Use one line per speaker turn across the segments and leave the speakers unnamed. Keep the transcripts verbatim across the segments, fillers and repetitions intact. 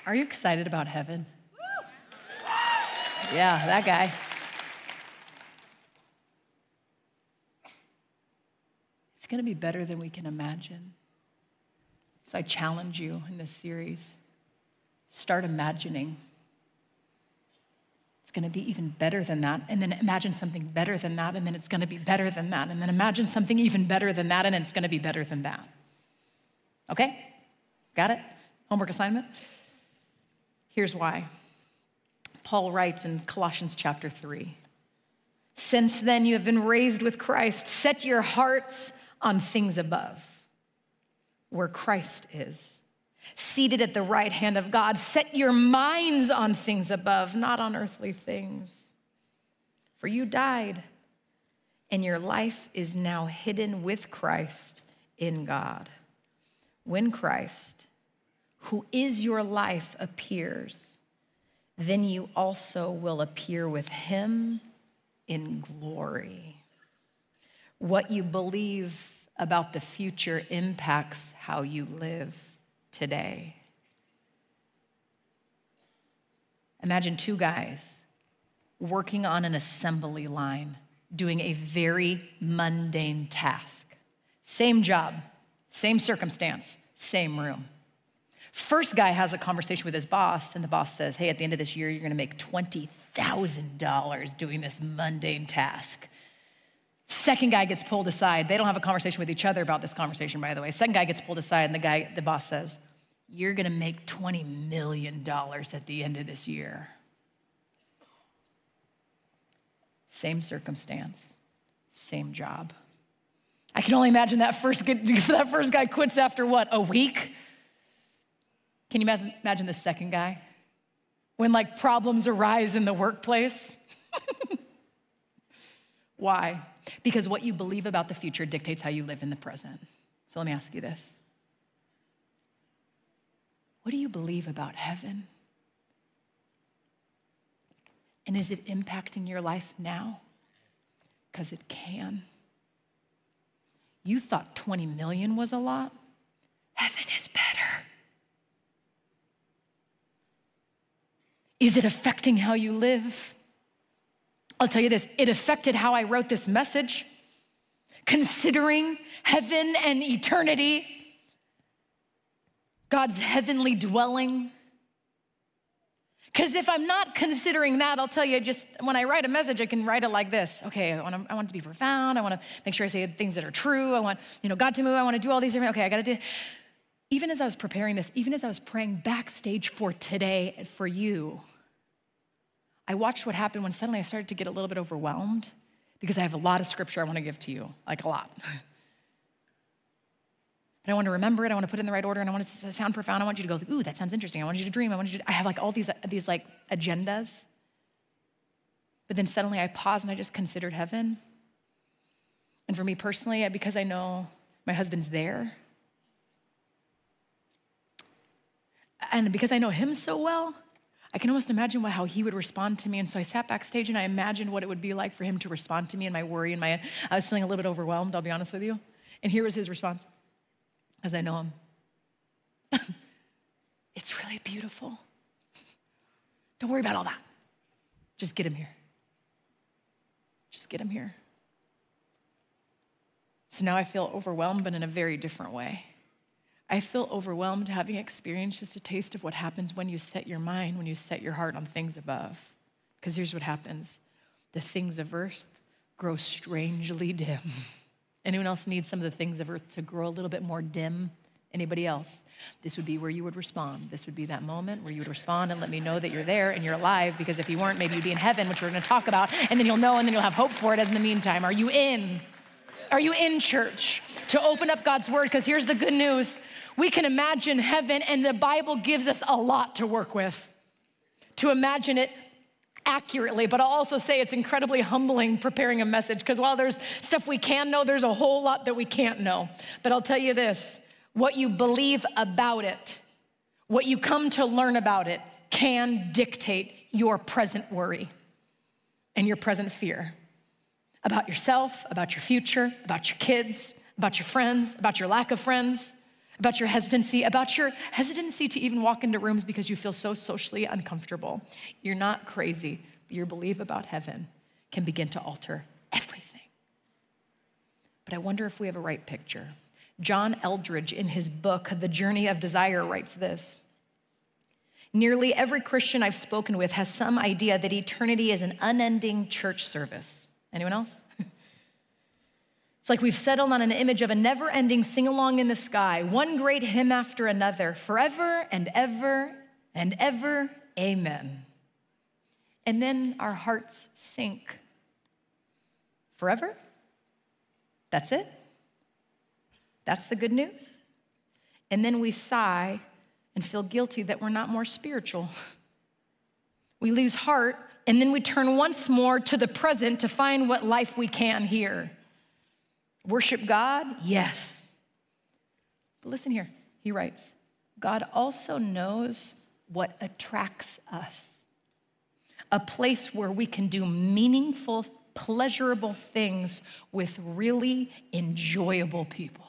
Are you excited about heaven? Yeah, that guy. It's gonna be better than we can imagine. So I challenge you in this series, start imagining. It's gonna be even better than that, and then imagine something better than that, and then it's gonna be better than that, and then imagine something even better than that, and then it's gonna be better than that. Okay? Got it? Homework assignment? Here's why. Paul writes in Colossians chapter three, since then you have been raised with Christ, set your hearts on things above, where Christ is, seated at the right hand of God. Set your minds on things above, not on earthly things. For you died, and your life is now hidden with Christ in God. When Christ, who is your life, appears, then you also will appear with him in glory. What you believe about the future impacts how you live today. Imagine two guys working on an assembly line, doing a very mundane task. Same job, same circumstance, same room. First guy has a conversation with his boss, and the boss says, hey, at the end of this year, you're gonna make twenty thousand dollars doing this mundane task. Second guy gets pulled aside. They don't have a conversation with each other about this conversation, by the way. Second guy gets pulled aside, and the guy, the boss says, you're gonna make twenty million dollars at the end of this year. Same circumstance, same job. I can only imagine that first, that first guy quits after what, a week? Can you imagine, imagine the second guy? When like problems arise in the workplace? Why? Because what you believe about the future dictates how you live in the present. So let me ask you this. What do you believe about heaven? And is it impacting your life now? Because it can. You thought twenty million was a lot? Heaven is better. Is it affecting how you live? I'll tell you this, it affected how I wrote this message. Considering heaven and eternity, God's heavenly dwelling. Because if I'm not considering that, I'll tell you, just when I write a message, I can write it like this. Okay, I want, to, I want it to be profound. I want to make sure I say things that are true. I want, you know, God to move. I want to do all these different, okay, I got to do. Even as I was preparing this, even as I was praying backstage for today and for you, I watched what happened when suddenly I started to get a little bit overwhelmed because I have a lot of scripture I want to give to you, like a lot. But I want to remember it, I want to put it in the right order, and I want it to sound profound. I want you to go, ooh, that sounds interesting. I want you to dream, I want you to, I have like all these, these like agendas. But then suddenly I paused and I just considered heaven. And for me personally, because I know my husband's there, and because I know him so well, I can almost imagine what, how he would respond to me. And so I sat backstage and I imagined what it would be like for him to respond to me and my worry and my, I was feeling a little bit overwhelmed, I'll be honest with you. And here was his response, as I know him. It's really beautiful. Don't worry about all that. Just get him here. Just get him here. So now I feel overwhelmed, but in a very different way. I feel overwhelmed having experienced just a taste of what happens when you set your mind, when you set your heart on things above. Because here's what happens. The things of earth grow strangely dim. Anyone else need some of the things of earth to grow a little bit more dim? Anybody else? This would be where you would respond. This would be that moment where you would respond and let me know that you're there and you're alive, because if you weren't, maybe you'd be in heaven, which we're gonna talk about, and then you'll know and then you'll have hope for it. As in the meantime, are you in? Are you in church? To open up God's word, because here's the good news. We can imagine heaven, and the Bible gives us a lot to work with to imagine it accurately. But I'll also say it's incredibly humbling preparing a message, because while there's stuff we can know, there's a whole lot that we can't know. But I'll tell you this, what you believe about it, what you come to learn about it, can dictate your present worry and your present fear about yourself, about your future, about your kids, about your friends, about your lack of friends, about your hesitancy, about your hesitancy to even walk into rooms because you feel so socially uncomfortable. You're not crazy. Your belief about heaven can begin to alter everything. But I wonder if we have a right picture. John Eldredge, in his book, The Journey of Desire, writes this: nearly every Christian I've spoken with has some idea that eternity is an unending church service. Anyone else? It's like we've settled on an image of a never-ending sing-along in the sky, one great hymn after another, forever and ever and ever, amen. And then our hearts sink. Forever? That's it? That's the good news? And then we sigh and feel guilty that we're not more spiritual. We lose heart, and then we turn once more to the present to find what life we can here. Worship God? Yes. But listen here, he writes, God also knows what attracts us. A place where we can do meaningful, pleasurable things with really enjoyable people.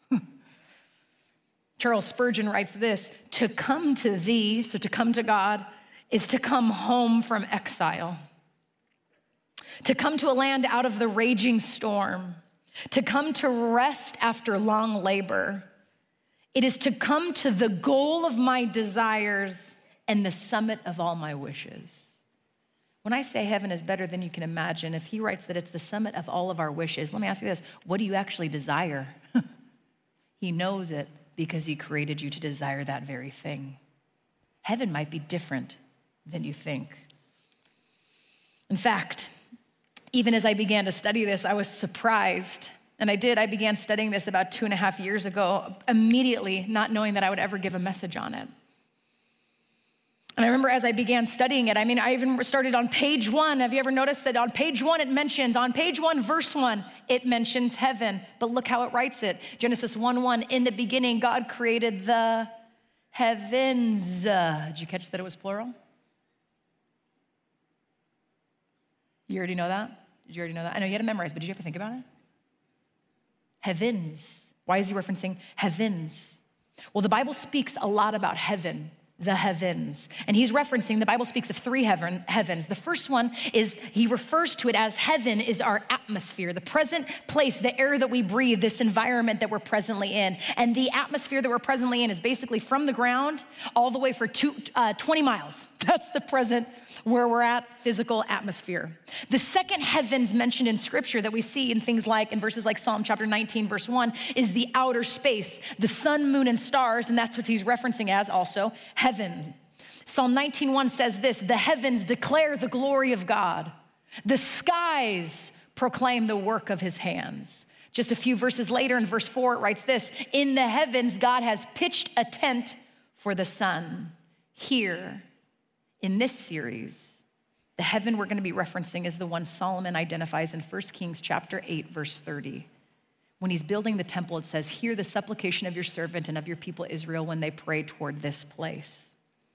Charles Spurgeon writes this: to come to thee, so to come to God, is to come home from exile. To come to a land out of the raging storm. To come to rest after long labor. It is to come to the goal of my desires and the summit of all my wishes. When I say heaven is better than you can imagine, if he writes that it's the summit of all of our wishes, let me ask you this: what do you actually desire? He knows it because he created you to desire that very thing. Heaven might be different than you think. In fact, even as I began to study this, I was surprised. And I did, I began studying this about two and a half years ago, immediately not knowing that I would ever give a message on it. And I remember as I began studying it, I mean, I even started on page one. Have you ever noticed that on page one it mentions, on page one, verse one, it mentions heaven. But look how it writes it. Genesis one one, in the beginning, God created the heavens. Did you catch that it was plural? You already know that? Did you already know that? I know you had to memorize, but did you ever think about it? Heavens. Why is he referencing heavens? Well, the Bible speaks a lot about heaven, the heavens. And he's referencing, the Bible speaks of three heaven, heavens. The first one is, he refers to it as heaven is our atmosphere, the present place, the air that we breathe, this environment that we're presently in. And the atmosphere that we're presently in is basically from the ground all the way for two, uh, twenty miles. That's the present where we're at, physical atmosphere. The second heavens mentioned in scripture that we see in things like, in verses like Psalm chapter nineteen, verse one, is the outer space, the sun, moon, and stars, and that's what he's referencing as also heaven. Psalm nineteen one says this: the heavens declare the glory of God. The skies proclaim the work of his hands. Just a few verses later in verse four, it writes this: in the heavens, God has pitched a tent for the sun. Here, in this series, the heaven we're going to be referencing is the one Solomon identifies in First Kings chapter eight, verse thirty. When he's building the temple, it says, hear the supplication of your servant and of your people Israel when they pray toward this place.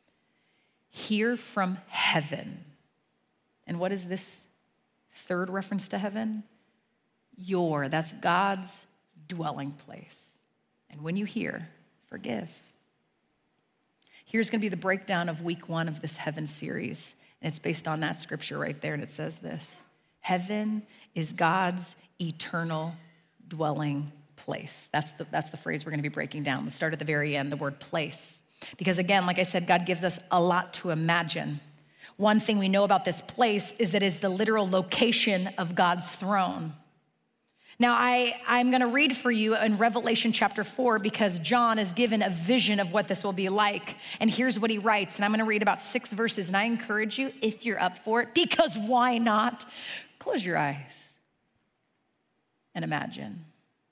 Hear from heaven. And what is this third reference to heaven? Your, that's God's dwelling place. And when you hear, forgive. Here's going to be the breakdown of week one of this heaven series. And it's based on that scripture right there. And it says this: heaven is God's eternal dwelling place. That's the, that's the phrase we're going to be breaking down. Let's start at the very end, the word place. Because again, like I said, God gives us a lot to imagine. One thing we know about this place is that it's the literal location of God's throne. Now, I, I'm going to read for you in Revelation chapter four because John is given a vision of what this will be like. And here's what he writes. And I'm going to read about six verses. And I encourage you, if you're up for it, because why not? Close your eyes and imagine.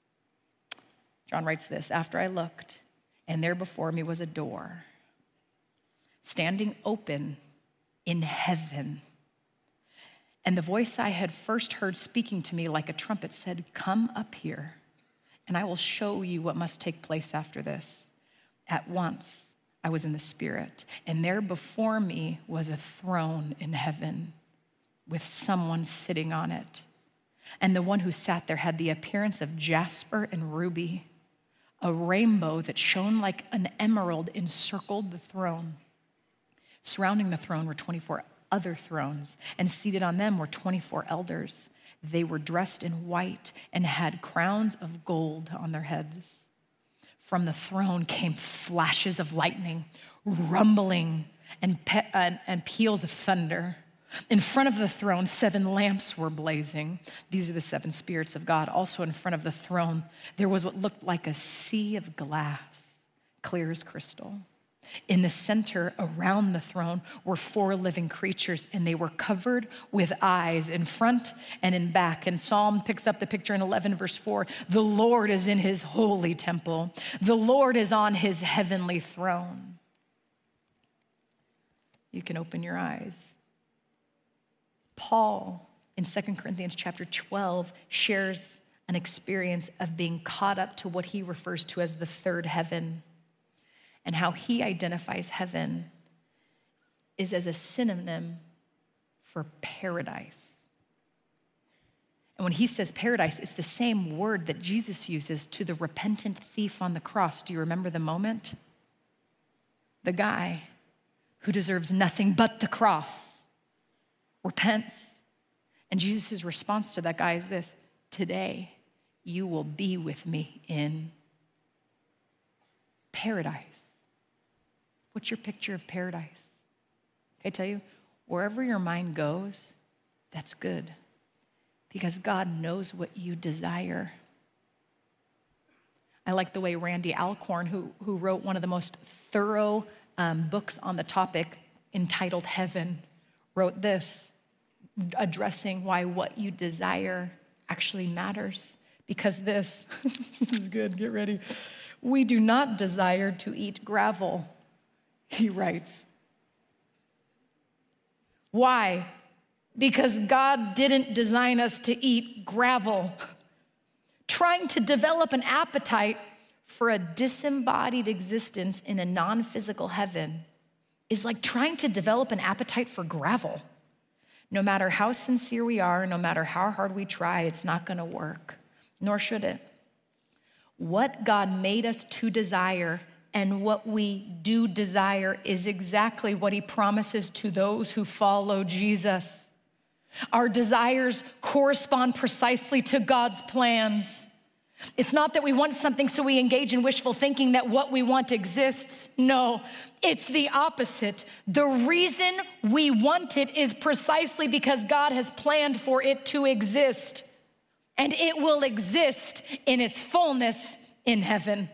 John writes this: after I looked, and there before me was a door, standing open in heaven. And the voice I had first heard speaking to me like a trumpet said, come up here, and I will show you what must take place after this. At once, I was in the Spirit, and there before me was a throne in heaven with someone sitting on it. And the one who sat there had the appearance of jasper and ruby. A rainbow that shone like an emerald encircled the throne. Surrounding the throne were twenty-four other thrones, and seated on them were twenty-four elders. They were dressed in white and had crowns of gold on their heads. From the throne came flashes of lightning, rumbling, and, pe- and, and peals of thunder. In front of the throne, seven lamps were blazing. These are the seven spirits of God. Also in front of the throne, there was what looked like a sea of glass, clear as crystal. In the center, around the throne, were four living creatures, and they were covered with eyes in front and in back. And Psalm picks up the picture in eleven, verse four. The Lord is in his holy temple. The Lord is on his heavenly throne. You can open your eyes. Paul, in Second Corinthians chapter twelve, shares an experience of being caught up to what he refers to as the third heaven, and how he identifies heaven is as a synonym for paradise. And when he says paradise, it's the same word that Jesus uses to the repentant thief on the cross. Do you remember the moment? The guy who deserves nothing but the cross repents. And Jesus' response to that guy is this: today you will be with me in paradise. What's your picture of paradise? Can I tell you, wherever your mind goes, that's good, because God knows what you desire. I like the way Randy Alcorn, who, who wrote one of the most thorough um, books on the topic entitled Heaven, wrote this, addressing why what you desire actually matters. Because this, this is good, get ready. We do not desire to eat gravel, he writes. Why? Because God didn't design us to eat gravel. Trying to develop an appetite for a disembodied existence in a non-physical heaven is like trying to develop an appetite for gravel. No matter how sincere we are, no matter how hard we try, it's not gonna work, nor should it. What God made us to desire and what we do desire is exactly what he promises to those who follow Jesus. Our desires correspond precisely to God's plans. It's not that we want something so we engage in wishful thinking that what we want exists. No, it's the opposite. The reason we want it is precisely because God has planned for it to exist, and it will exist in its fullness in heaven.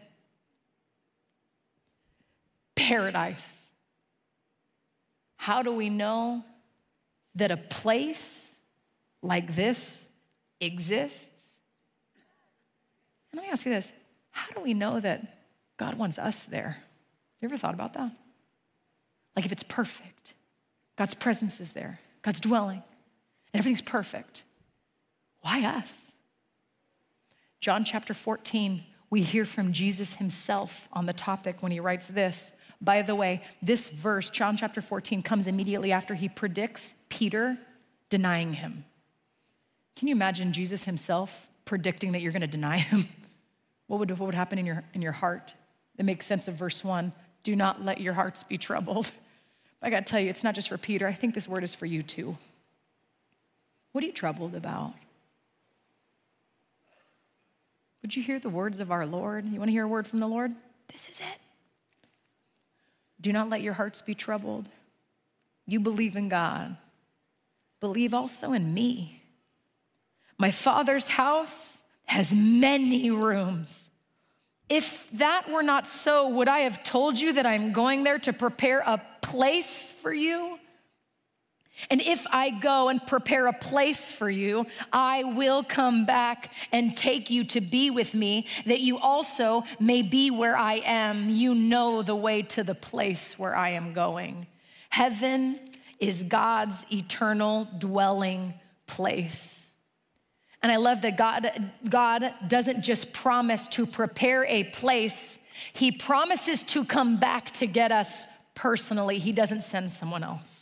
Paradise. How do we know that a place like this exists? And let me ask you this. How do we know that God wants us there? You ever thought about that? Like if it's perfect, God's presence is there, God's dwelling, and everything's perfect. Why us? John chapter fourteen, we hear from Jesus himself on the topic when he writes this. By the way, this verse, John chapter fourteen, comes immediately after he predicts Peter denying him. Can you imagine Jesus himself predicting that you're gonna deny him? What would, what would happen in your, in your heart? That makes sense of verse one. Do not let your hearts be troubled. But I gotta tell you, it's not just for Peter. I think this word is for you too. What are you troubled about? Would you hear the words of our Lord? You wanna hear a word from the Lord? This is it. Do not let your hearts be troubled. You believe in God. Believe also in me. My Father's house has many rooms. If that were not so, would I have told you that I'm going there to prepare a place for you? And if I go and prepare a place for you, I will come back and take you to be with me, that you also may be where I am. You know the way to the place where I am going. Heaven is God's eternal dwelling place. And I love that God, God doesn't just promise to prepare a place, he promises to come back to get us personally. He doesn't send someone else.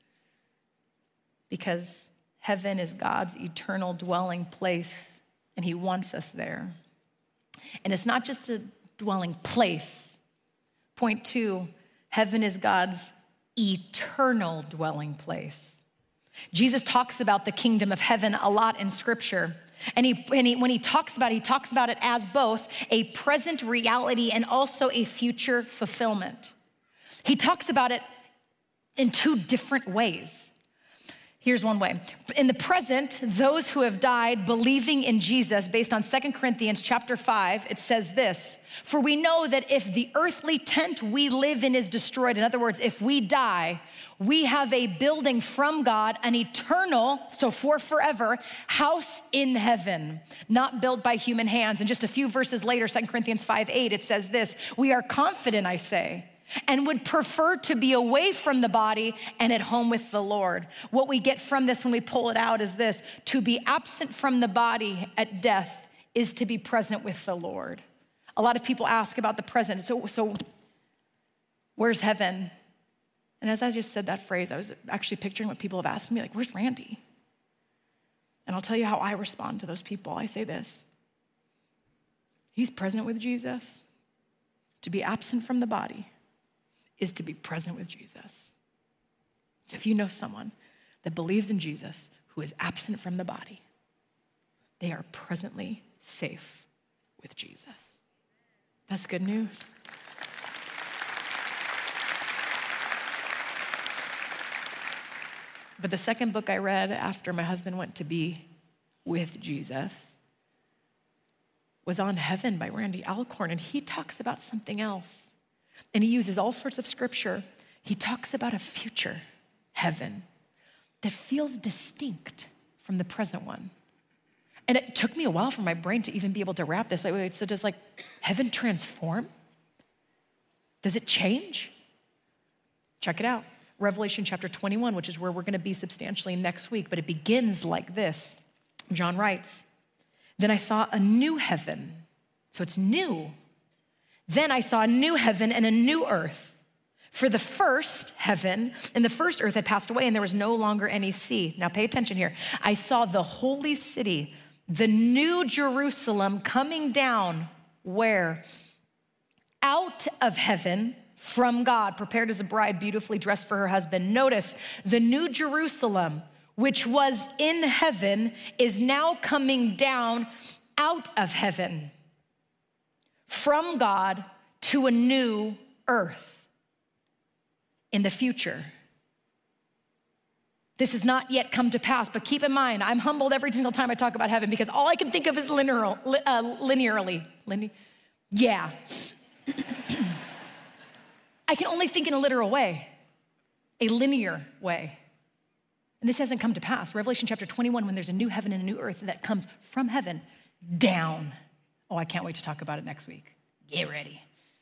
Because heaven is God's eternal dwelling place, and he wants us there. And it's not just a dwelling place. Point two, heaven is God's eternal dwelling place. Jesus talks about the kingdom of heaven a lot in scripture. And, he, and he, when he talks about it, he talks about it as both a present reality and also a future fulfillment. He talks about it in two different ways. Here's one way. In the present, those who have died believing in Jesus, based on Second Corinthians chapter five, it says this, for we know that if the earthly tent we live in is destroyed, in other words, if we die, we have a building from God, an eternal, so for forever, house in heaven, not built by human hands. And just a few verses later, Second Corinthians five eight, it says this, we are confident, I say, and would prefer to be away from the body and at home with the Lord. What we get from this when we pull it out is this, to be absent from the body at death is to be present with the Lord. A lot of people ask about the present. So, so where's heaven? And as I just said that phrase, I was actually picturing what people have asked me, like, where's Randy? And I'll tell you how I respond to those people. I say this, he's present with Jesus. To be absent from the body is to be present with Jesus. So if you know someone that believes in Jesus who is absent from the body, they are presently safe with Jesus. That's good news. But the second book I read after my husband went to be with Jesus was On Heaven by Randy Alcorn, and he talks about something else. And he uses all sorts of scripture. He talks about a future heaven that feels distinct from the present one. And it took me a while for my brain to even be able to wrap this. Wait, wait, wait, so does like heaven transform? Does it change? Check it out. Revelation chapter twenty-one, which is where we're gonna be substantially next week, but it begins like this. John writes, then I saw a new heaven, so it's new. Then I saw a new heaven and a new earth. For the first heaven and the first earth had passed away and there was no longer any sea. Now pay attention here. I saw the holy city, the new Jerusalem coming down, where? Out of heaven from God, prepared as a bride beautifully dressed for her husband. Notice, the new Jerusalem, which was in heaven, is now coming down out of heaven from God to a new earth in the future. This has not yet come to pass, but keep in mind, I'm humbled every single time I talk about heaven because all I can think of is linear, uh, linearly. Linear, yeah. I can only think in a literal way, a linear way. And this hasn't come to pass. Revelation chapter twenty-one, when there's a new heaven and a new earth that comes from heaven down. Oh, I can't wait to talk about it next week. Get ready.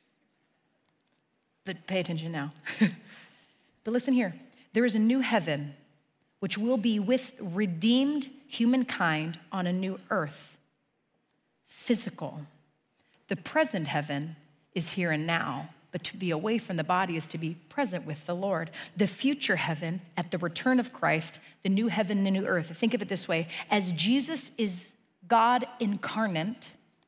But pay attention now. But listen here. There is a new heaven which will be with redeemed humankind on a new earth. Physical. The present heaven is here and now, but to be away from the body is to be present with the Lord. The future heaven at the return of Christ, the new heaven and the new earth. Think of it this way. As Jesus is God incarnate,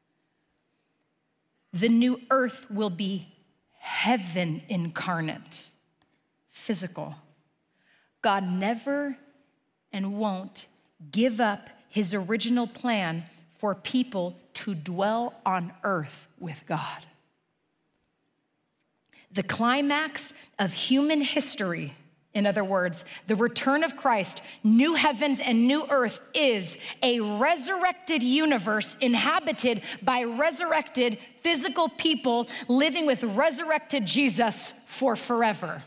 the new earth will be heaven incarnate, physical. God never and won't give up his original plan for people to dwell on earth with God. The climax of human history, in other words, the return of Christ, new heavens and new earth, is a resurrected universe inhabited by resurrected physical people living with resurrected Jesus for forever.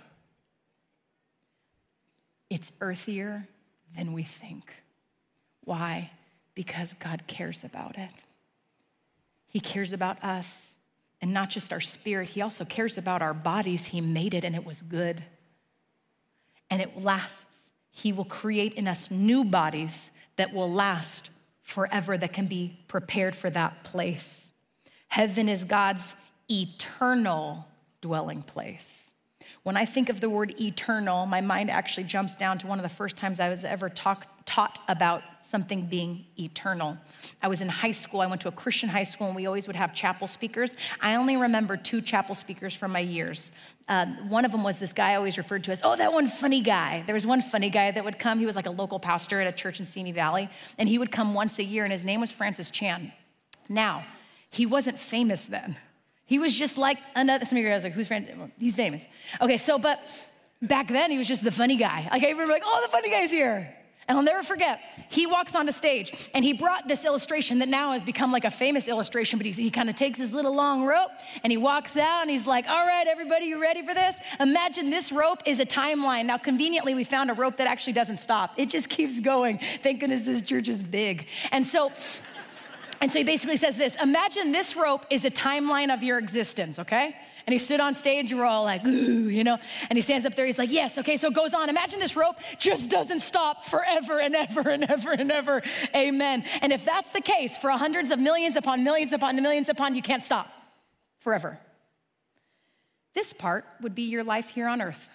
It's earthier than we think. Why? Because God cares about it. He cares about us. And not just our spirit, he also cares about our bodies. He made it and it was good. And it lasts. He will create in us new bodies that will last forever, that can be prepared for that place. Heaven is God's eternal dwelling place. When I think of the word eternal, my mind actually jumps down to one of the first times I was ever talk, taught about something being eternal. I was in high school. I went to a Christian high school, and we always would have chapel speakers. I only remember two chapel speakers from my years. Uh, one of them was this guy I always referred to as, oh, that one funny guy. There was one funny guy that would come. He was like a local pastor at a church in Simi Valley, and he would come once a year, and his name was Francis Chan. Now, he wasn't famous then. He was just like another, some of you guys are like, who's Francis? Well, he's famous. Okay, so, but back then, he was just the funny guy. Like, I remember like, oh, the funny guy's here. And I'll never forget, he walks onto stage, and he brought this illustration that now has become like a famous illustration, but he, he kind of takes his little long rope, and he walks out, and he's like, all right, everybody, you ready for this? Imagine this rope is a timeline. Now, conveniently, we found a rope that actually doesn't stop. It just keeps going. Thank goodness this church is big. And so, And so he basically says this, imagine this rope is a timeline of your existence, okay? And he stood on stage, and we're all like, ooh, you know? And he stands up there, he's like, yes, okay, so it goes on. Imagine this rope just doesn't stop forever and ever and ever and ever, amen. And if that's the case for hundreds of millions upon millions upon millions upon, you can't stop forever. This part would be your life here on earth.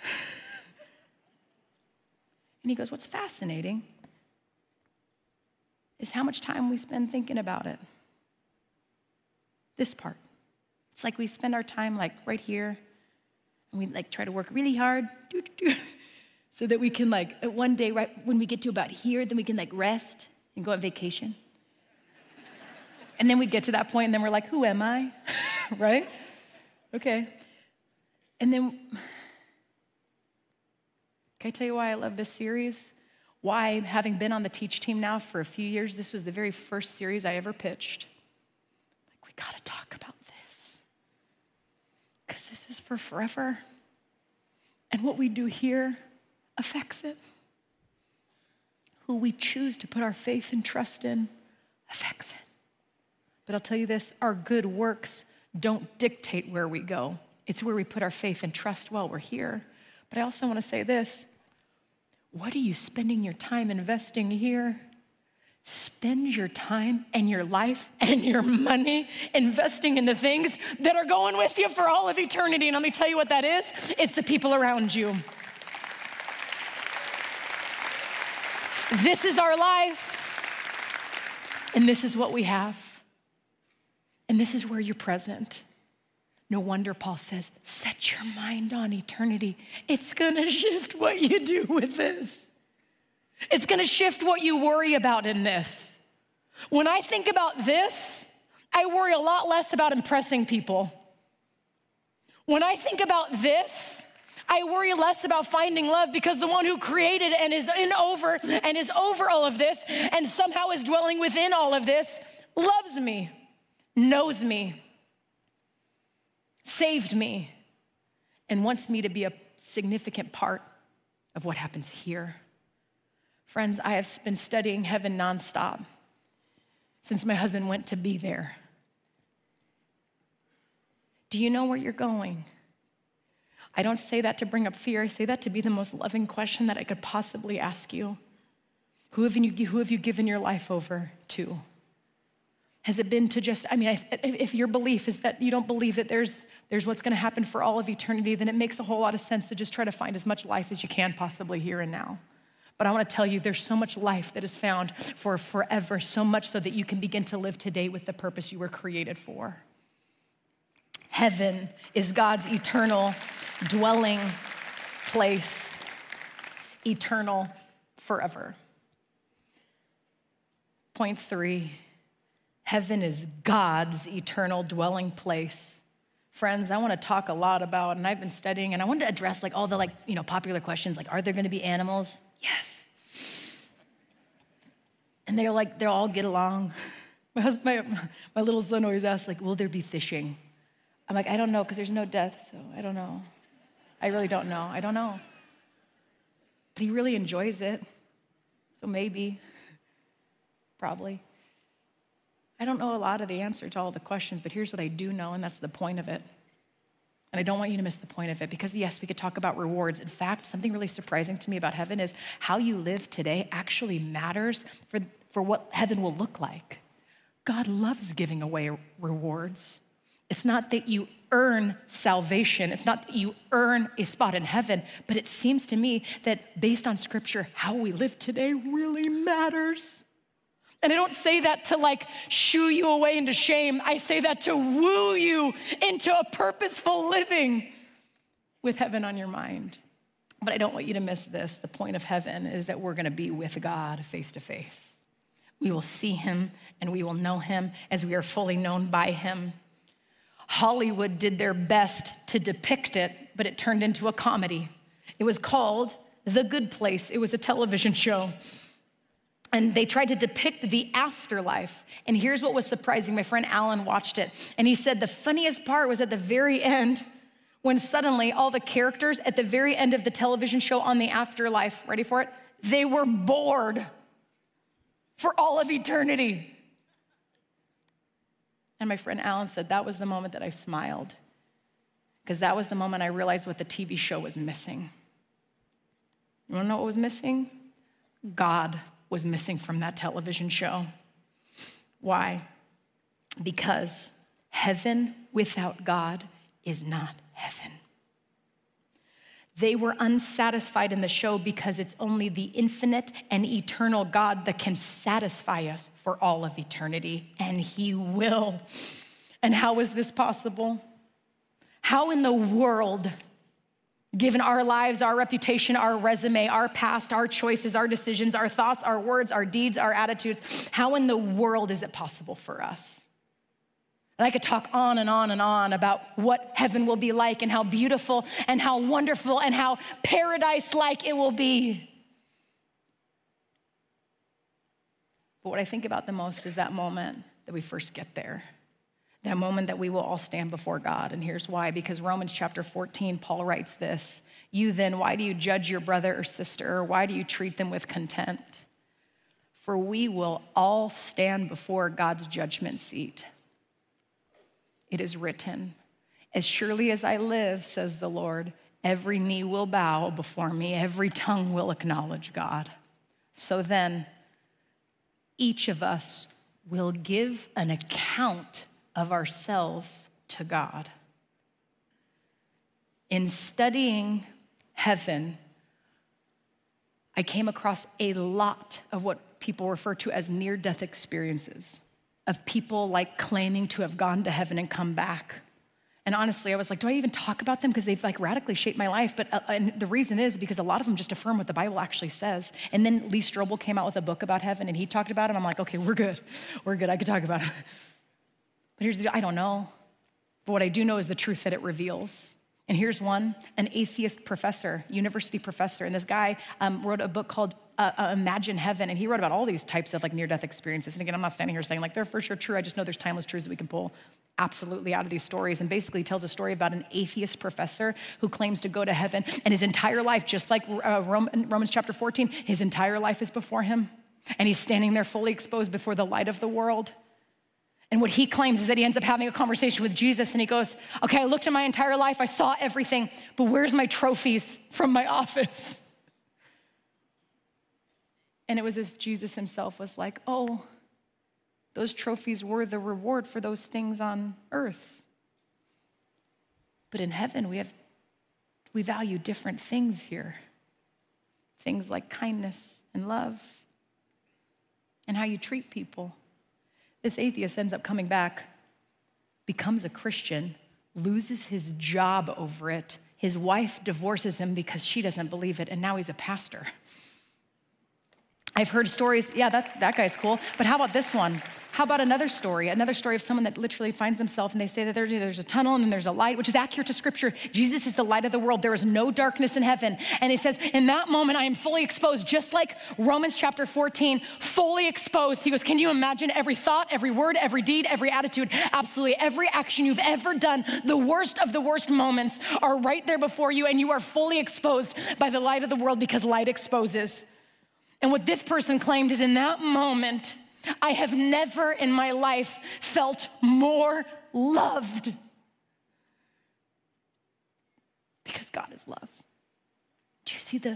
And he goes, what's fascinating is how much time we spend thinking about it. This part. It's like we spend our time like right here, and we like try to work really hard doo, doo, doo, so that we can like one day, right when we get to about here, then we can like rest and go on vacation. And then we get to that point, and then we're like, who am I? Right? Okay. And then, can I tell you why I love this series? Why, having been on the Teach team now for a few years, this was the very first series I ever pitched. Like, we gotta talk about this, because this is for forever. And what we do here affects it. Who we choose to put our faith and trust in affects it. But I'll tell you this, our good works don't dictate where we go. It's where we put our faith and trust while we're here. But I also wanna say this, what are you spending your time investing here? Spend your time and your life and your money investing in the things that are going with you for all of eternity. And let me tell you what that is. It's the people around you. This is our life, and this is what we have. And this is where you're present. No wonder Paul says, set your mind on eternity. It's gonna shift what you do with this. It's gonna shift what you worry about in this. When I think about this, I worry a lot less about impressing people. When I think about this, I worry less about finding love, because the one who created and is in over and is over all of this and somehow is dwelling within all of this loves me, knows me, saved me, and wants me to be a significant part of what happens here. Friends, I have been studying heaven nonstop since my husband went to be there. Do you know where you're going? I don't say that to bring up fear. I say that to be the most loving question that I could possibly ask you. Who have you, who have you given your life over to? Has it been to just, I mean, if, if your belief is that you don't believe that there's, there's what's gonna happen for all of eternity, then it makes a whole lot of sense to just try to find as much life as you can possibly here and now. But I wanna tell you, there's so much life that is found for forever, so much so that you can begin to live today with the purpose you were created for. Heaven is God's eternal dwelling place, eternal forever. Point three. Heaven is God's eternal dwelling place. Friends, I want to talk a lot about, and I've been studying, and I wanted to address like all the like, you know, popular questions, like, are there going to be animals? Yes. And they're like, they'll all get along. My husband, my, my little son always asks, like, will there be fishing? I'm like, I don't know, because there's no death, so I don't know. I really don't know. I don't know. But he really enjoys it, so maybe, probably. I don't know a lot of the answer to all the questions, but here's what I do know, and that's the point of it. And I don't want you to miss the point of it, because yes, we could talk about rewards. In fact, something really surprising to me about heaven is how you live today actually matters for, for what heaven will look like. God loves giving away rewards, It's not that you earn salvation. It's not that you earn a spot in heaven, but it seems to me that based on scripture, how we live today really matters. And I don't say that to like shoo you away into shame. I say that to woo you into a purposeful living with heaven on your mind. But I don't want you to miss this. The point of heaven is that we're gonna be with God face to face. We will see him and we will know him as we are fully known by him. Hollywood did their best to depict it, but it turned into a comedy. It was called The Good Place. It was a television show. And they tried to depict the afterlife. And here's what was surprising. My friend Alan watched it, and he said the funniest part was at the very end, when suddenly all the characters at the very end of the television show on the afterlife, ready for it? They were bored for all of eternity. And my friend Alan said that was the moment that I smiled, because that was the moment I realized what the T V show was missing. You wanna know what was missing? God was missing from that television show. Why? Because heaven without God is not heaven. They were unsatisfied in the show because it's only the infinite and eternal God that can satisfy us for all of eternity, and he will. And how is this possible? How in the world, given our lives, our reputation, our resume, our past, our choices, our decisions, our thoughts, our words, our deeds, our attitudes, how in the world is it possible for us? And I could talk on and on and on about what heaven will be like and how beautiful and how wonderful and how paradise-like it will be. But what I think about the most is that moment that we first get there. That moment that we will all stand before God. And here's why. Because Romans chapter fourteen, Paul writes this: you then, why do you judge your brother or sister? Or why do you treat them with contempt? For we will all stand before God's judgment seat. It is written, as surely as I live, says the Lord, every knee will bow before me, every tongue will acknowledge God. So then, each of us will give an account of ourselves to God. In studying heaven, I came across a lot of what people refer to as near-death experiences, of people like claiming to have gone to heaven and come back. And honestly, I was like, do I even talk about them? Because they've like radically shaped my life. But uh, and the reason is because a lot of them just affirm what the Bible actually says. And then Lee Strobel came out with a book about heaven and he talked about it. I'm like, okay, we're good. We're good. I could talk about it. But here's the deal, I don't know. But what I do know is the truth that it reveals. And here's one, an atheist professor, university professor. And this guy um, wrote a book called uh, uh, Imagine Heaven. And he wrote about all these types of like near-death experiences. And again, I'm not standing here saying like they're for sure true. I just know there's timeless truths that we can pull absolutely out of these stories. And basically he tells a story about an atheist professor who claims to go to heaven. And his entire life, just like uh, Romans chapter fourteen, his entire life is before him. And he's standing there fully exposed before the light of the world. And what he claims is that he ends up having a conversation with Jesus and he goes, okay, I looked at my entire life, I saw everything, but where's my trophies from my office? And it was as if Jesus himself was like, oh, those trophies were the reward for those things on earth. But in heaven, we have, we value different things here. Things like kindness and love and how you treat people. This atheist ends up coming back, becomes a Christian, loses his job over it. His wife divorces him because she doesn't believe it, and now he's a pastor. I've heard stories, yeah, that, that guy's cool, but how about this one? How about another story? Another story of someone that literally finds themselves and they say that there's, there's a tunnel and then there's a light, which is accurate to scripture. Jesus is the light of the world. There is no darkness in heaven. And he says, in that moment, I am fully exposed, just like Romans chapter fourteen, fully exposed. He goes, can you imagine every thought, every word, every deed, every attitude, absolutely every action you've ever done, the worst of the worst moments are right there before you and you are fully exposed by the light of the world because light exposes. And what this person claimed is in that moment, I have never in my life felt more loved because God is love. Do you see the,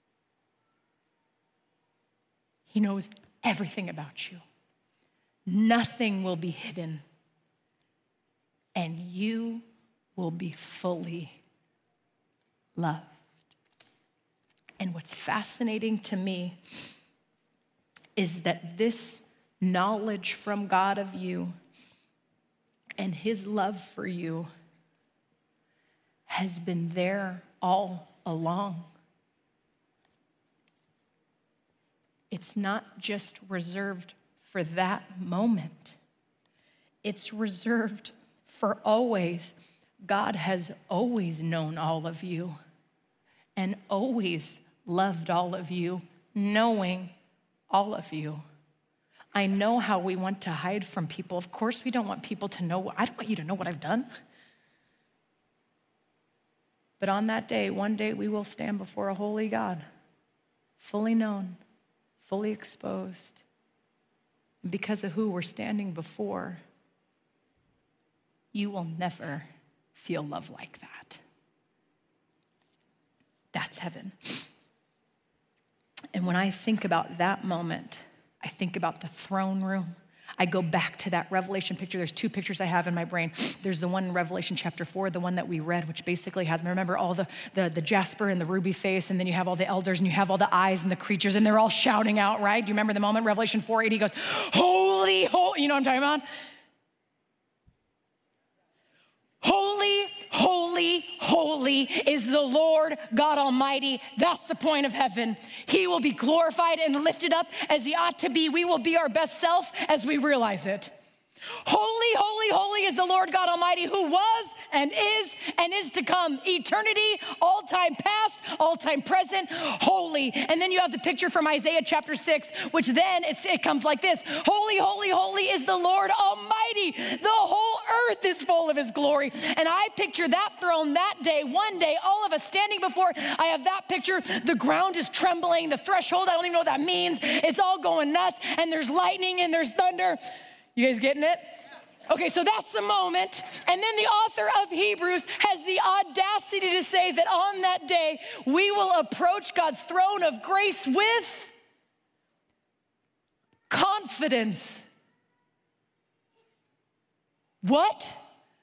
he knows everything about you. Nothing will be hidden. and you will be fully loved. And what's fascinating to me is that this knowledge from God of you and his love for you has been there all along. It's not just reserved for that moment. It's reserved for always. God has always known all of you and always loved all of you, knowing all of you. I know how we want to hide from people. Of course, we don't want people to know. I don't want you to know what I've done. But on that day, one day we will stand before a holy God, fully known, fully exposed. And because of who we're standing before, you will never feel love like that. That's heaven. And when I think about that moment, I think about the throne room. I go back to that Revelation picture. There's two pictures I have in my brain. There's the one in Revelation chapter four, the one that we read, which basically has, remember all the, the, the jasper and the ruby face, and then you have all the elders, and you have all the eyes and the creatures, and they're all shouting out, right? Do you remember the moment? Revelation four eight, he goes, holy, holy, you know what I'm talking about? Holy, holy, holy is the Lord God Almighty. That's the point of heaven. He will be glorified and lifted up as he ought to be. We will be our best self as we realize it. Holy, holy, holy is the Lord God Almighty, who was and is and is to come. Eternity, all time past, all time present, holy. And then you have the picture from Isaiah chapter six, which then it's, it comes like this. Holy, holy, holy is the Lord Almighty. The whole earth is full of his glory. And I picture that throne that day, one day, all of us standing before. I have that picture. The ground is trembling. The threshold, I don't even know what that means. It's all going nuts. And there's lightning and there's thunder. You guys getting it? Okay, so that's the moment. And then the author of Hebrews has the audacity to say that on that day, we will approach God's throne of grace with confidence. What?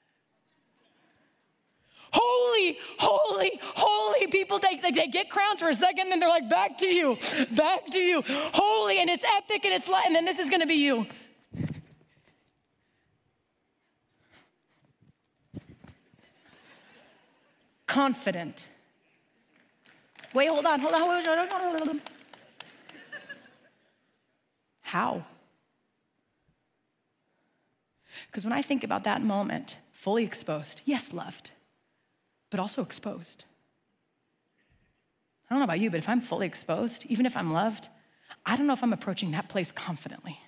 Holy, holy, holy. People, they, they, they get crowns for a second, and they're like, back to you, back to you. Holy, and it's epic, and it's, and then this is gonna be you. Confident. Wait, hold on, hold on, hold on, hold on. How? Because when I think about that moment, fully exposed, yes, loved, but also exposed. I don't know about you, but if I'm fully exposed, even if I'm loved, I don't know if I'm approaching that place confidently.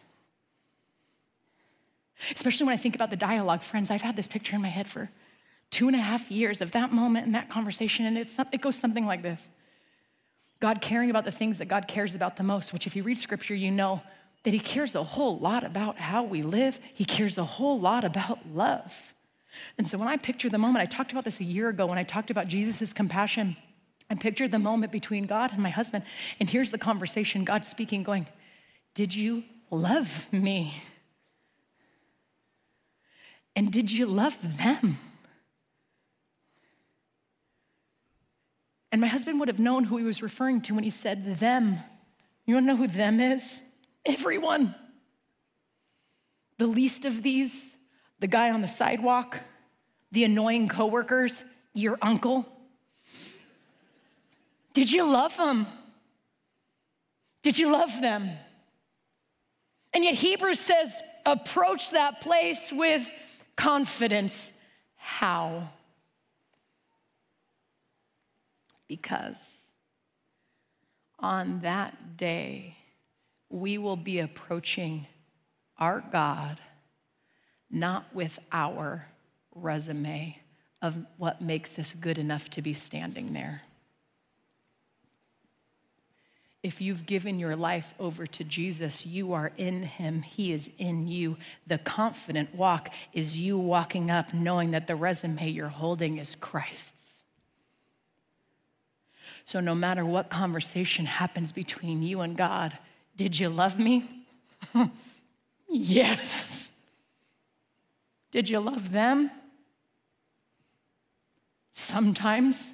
Especially when I think about the dialogue. Friends, I've had this picture in my head for two and a half years of that moment and that conversation, and it's, it goes something like this. God caring about the things that God cares about the most, which if you read scripture, you know that he cares a whole lot about how we live. He cares a whole lot about love. And so when I picture the moment, I talked about this a year ago when I talked about Jesus' compassion. I pictured the moment between God and my husband, and here's the conversation, God speaking, going, did you love me? And did you love them? And my husband would have known who he was referring to when he said them. You wanna know who them is? Everyone. The least of these, the guy on the sidewalk, the annoying coworkers, your uncle. Did you love them? Did you love them? And yet Hebrews says, approach that place with confidence. How? Because on that day, we will be approaching our God, not with our resume of what makes us good enough to be standing there. If you've given your life over to Jesus, you are in him, he is in you. The confident walk is you walking up knowing that the resume you're holding is Christ's. So no matter what conversation happens between you and God, did you love me? Yes. Did you love them? sometimes.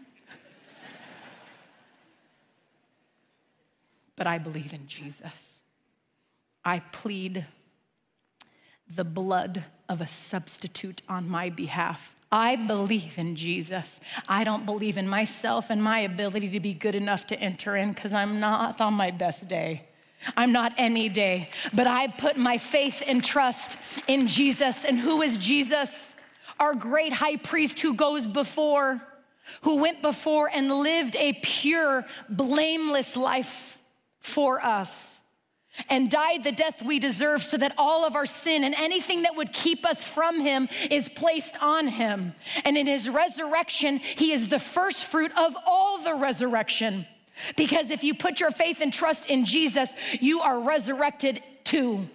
But I believe in Jesus. I plead the blood of a substitute on my behalf. I believe in Jesus. I don't believe in myself and my ability to be good enough to enter in, because I'm not on my best day. I'm not any day, but I put my faith and trust in Jesus. And who is Jesus? Our great high priest who goes before, who went before and lived a pure, blameless life for us and died the death we deserve, so that all of our sin and anything that would keep us from him is placed on him. And in his resurrection, he is the first fruit of all the resurrection. Because if you put your faith and trust in Jesus, you are resurrected too.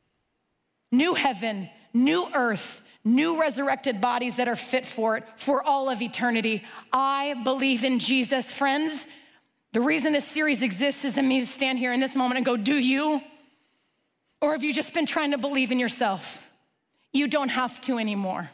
New heaven, new earth, new resurrected bodies that are fit for it for all of eternity. I believe in Jesus. Friends, the reason this series exists is for me to stand here in this moment and go, do you? Or have you just been trying to believe in yourself? You don't have to anymore.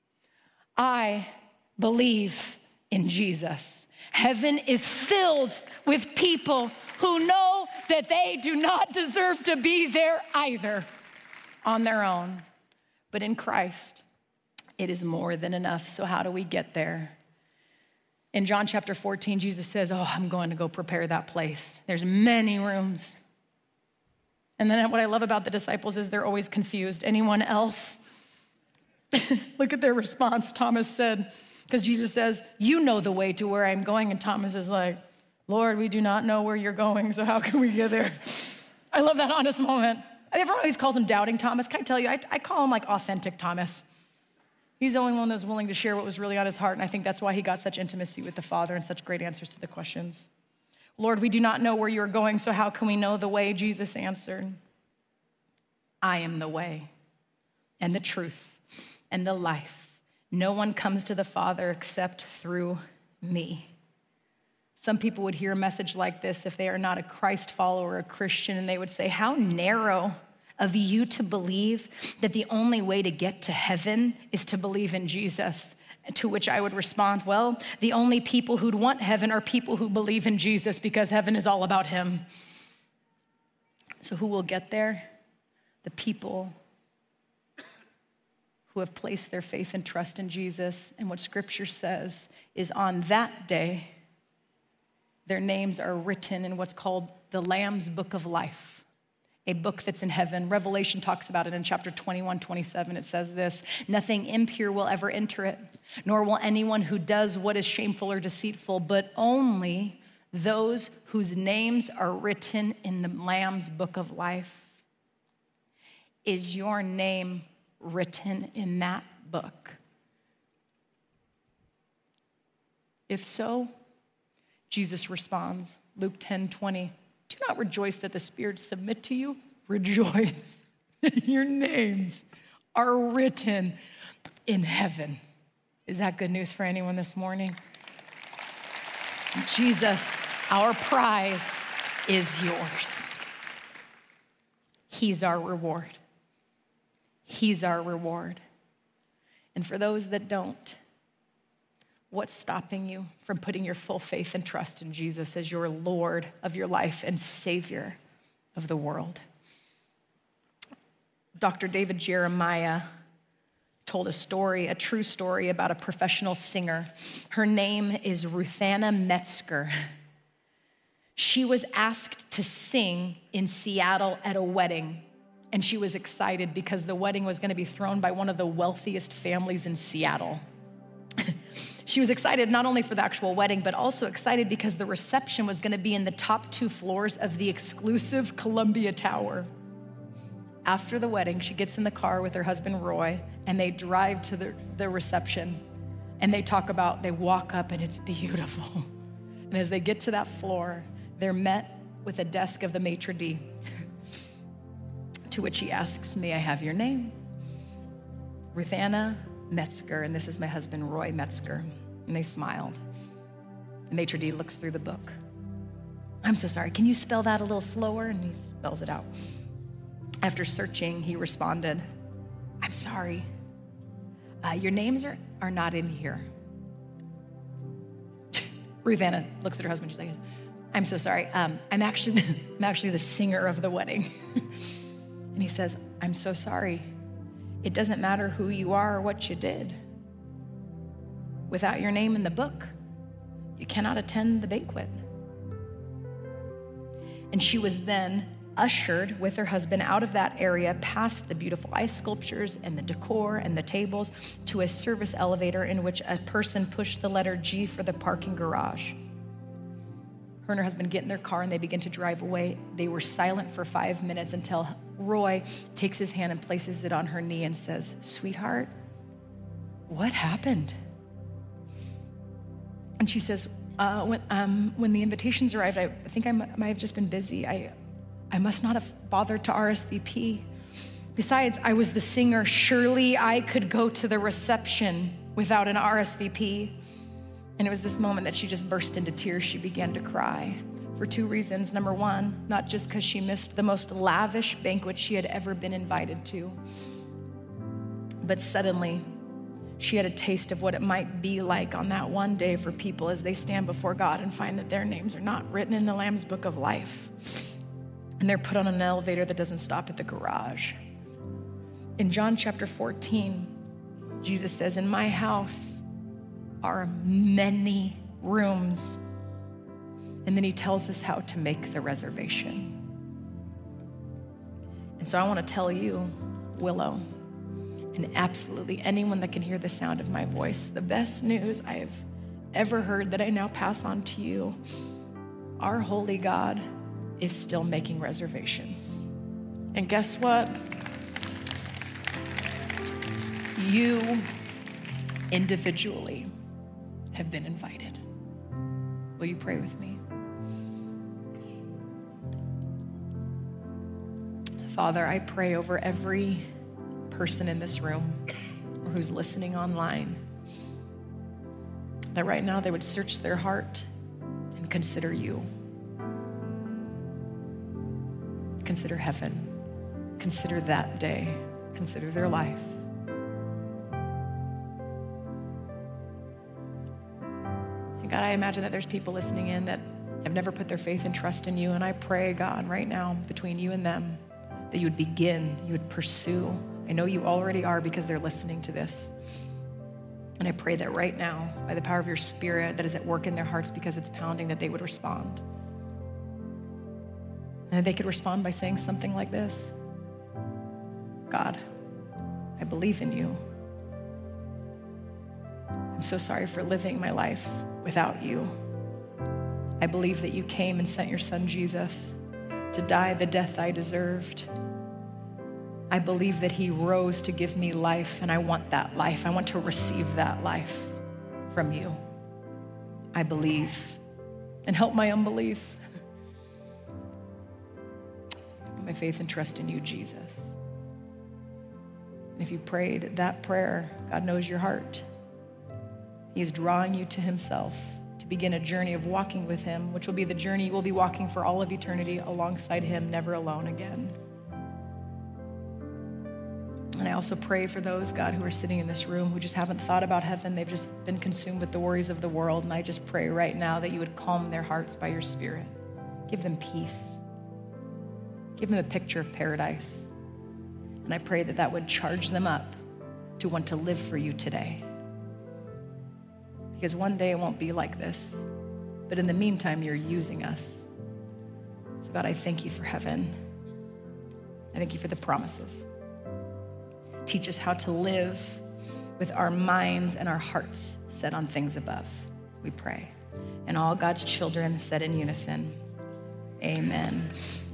I believe in Jesus. Heaven is filled with people who know that they do not deserve to be there either on their own. But in Christ, it is more than enough. So how do we get there? In John chapter fourteen, Jesus says, oh, I'm going to go prepare that place. There's many rooms. And then what I love about the disciples is they're always confused. Anyone else? Look at their response. Thomas said, because Jesus says, you know the way to where I'm going. And Thomas is like, Lord, we do not know where you're going, so how can we get there? I love that honest moment. Everyone always calls him Doubting Thomas. Can I tell you, I, I call him like Authentic Thomas. He's the only one that was willing to share what was really on his heart, and I think that's why he got such intimacy with the Father and such great answers to the questions. Lord, we do not know where you're going, so how can we know the way? Jesus answered, I am the way and the truth and the life. No one comes to the Father except through me. Some people would hear a message like this if they are not a Christ follower or a Christian, and they would say, how narrow of you to believe that the only way to get to heaven is to believe in Jesus. To which I would respond, well, the only people who'd want heaven are people who believe in Jesus, because heaven is all about him. So who will get there? The people who have placed their faith and trust in Jesus. And what Scripture says is on that day, their names are written in what's called the Lamb's Book of Life, a book that's in heaven. Revelation talks about it in chapter twenty-one, twenty-seven. It says this, nothing impure will ever enter it, nor will anyone who does what is shameful or deceitful, but only those whose names are written in the Lamb's Book of Life. Is your name written in that book? If so, Jesus responds, Luke ten twenty, do not rejoice that the spirits submit to you. Rejoice that your names are written in heaven. Is that good news for anyone this morning? Jesus, our prize is yours. He's our reward. He's our reward. And for those that don't, what's stopping you from putting your full faith and trust in Jesus as your Lord of your life and Savior of the world? Doctor David Jeremiah told a story, a true story about a professional singer. Her name is Ruthanna Metzger. She was asked to sing in Seattle at a wedding, and she was excited because the wedding was going to be thrown by one of the wealthiest families in Seattle. She was excited not only for the actual wedding, but also excited because the reception was going to be in the top two floors of the exclusive Columbia Tower. After the wedding, she gets in the car with her husband, Roy, and they drive to the, the reception. And they talk about, they walk up and it's beautiful. And as they get to that floor, they're met with a desk of the maitre d', to which he asks, may I have your name? Ruthanna Metzger, and this is my husband, Roy Metzger. And they smiled. The maitre d' looks through the book. I'm so sorry, can you spell that a little slower? And he spells it out. After searching, he responded, I'm sorry, uh, your names are, are not in here. Ruth Anna looks at her husband. She's like, I'm so sorry. Um, I'm actually, I'm actually the singer of the wedding. And he says, I'm so sorry. It doesn't matter who you are or what you did. Without your name in the book, you cannot attend the banquet. And she was then ushered with her husband out of that area, past the beautiful ice sculptures and the decor and the tables, to a service elevator in which a person pushed the letter G for the parking garage. Her and her husband get in their car and they begin to drive away. They were silent for five minutes until Roy takes his hand and places it on her knee and says, sweetheart, what happened? And she says, uh, when, um, when the invitations arrived, I, I think I m- might have just been busy. I, I must not have bothered to R S V P. Besides, I was the singer. Surely I could go to the reception without an R S V P. And it was this moment that she just burst into tears. She began to cry for two reasons. Number one, not just because she missed the most lavish banquet she had ever been invited to, but suddenly she had a taste of what it might be like on that one day for people as they stand before God and find that their names are not written in the Lamb's Book of Life. And they're put on an elevator that doesn't stop at the garage. In John chapter fourteen, Jesus says, in my house are many rooms. And then he tells us how to make the reservation. And so I want to tell you, Willow, and absolutely anyone that can hear the sound of my voice, the best news I have ever heard that I now pass on to you, our holy God is still making reservations. And guess what? You individually have been invited. Will you pray with me? Father, I pray over every person in this room or who's listening online, that right now they would search their heart and consider you. Consider heaven. Consider that day. Consider their life. And God, I imagine that there's people listening in that have never put their faith and trust in you. And I pray, God, right now, between you and them, that you would begin, you would pursue. I know you already are because they're listening to this. And I pray that right now, by the power of your Spirit that is at work in their hearts because it's pounding, that they would respond. And they could respond by saying something like this: God, I believe in you. I'm so sorry for living my life without you. I believe that you came and sent your son Jesus to die the death I deserved. I believe that he rose to give me life, and I want that life. I want to receive that life from you. I believe, and help my unbelief. Put my faith and trust in you, Jesus. And if you prayed that prayer, God knows your heart. He is drawing you to himself to begin a journey of walking with him, which will be the journey you will be walking for all of eternity alongside him, never alone again. And I also pray for those, God, who are sitting in this room who just haven't thought about heaven. They've just been consumed with the worries of the world. And I just pray right now that you would calm their hearts by your Spirit. Give them peace. Give them a picture of paradise. And I pray that that would charge them up to want to live for you today. Because one day it won't be like this. But in the meantime, you're using us. So God, I thank you for heaven. I thank you for the promises. Teach us how to live with our minds and our hearts set on things above, we pray. And all God's children said in unison, amen.